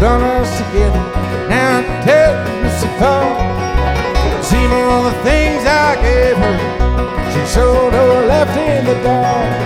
done us together. Now tell me so far. Seen all the things I gave her, she showed her left in the dark.